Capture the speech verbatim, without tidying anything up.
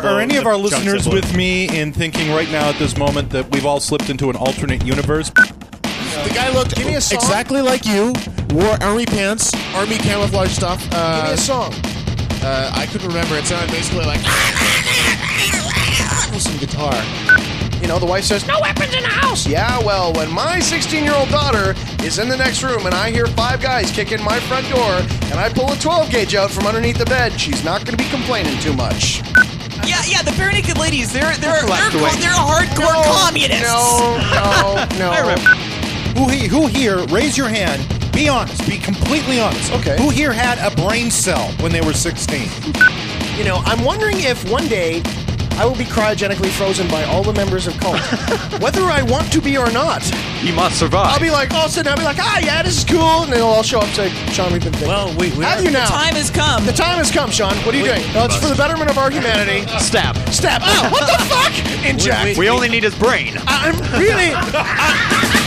are any of our listeners with me in thinking right now at this moment that we've all slipped into an alternate universe? The guy looked Give me a song. exactly like you, wore army pants, army camouflage stuff. Uh, Give me a song. Uh, I couldn't remember. It sounded basically like some guitar. You know, the wife says, no weapons in the house. Yeah, well, when my sixteen-year-old daughter is in the next room and I hear five guys kick in my front door and I pull a twelve gauge out from underneath the bed, she's not going to be complaining too much. Yeah, yeah, the bare naked ladies, they're they're they're, Left away. they're hardcore No, communists. No, no, no. I remember. Who, he, who here, raise your hand, be honest, be completely honest. Okay. Who here had a brain cell when they were sixteen? You know, I'm wondering if one day I will be cryogenically frozen by all the members of Cult. Whether I want to be or not. You must survive. I'll be like, all of a sudden, I'll be like, ah, yeah, this is cool. And they'll all show up and say, Sean, we've been thinking. Well, we, we Have are, you now? The time has come. The time has come, Sean. What are you doing? No, it's for the betterment of our humanity. Stab. Stab. Oh, what the fuck? Inject. We only need his brain. I'm really... I,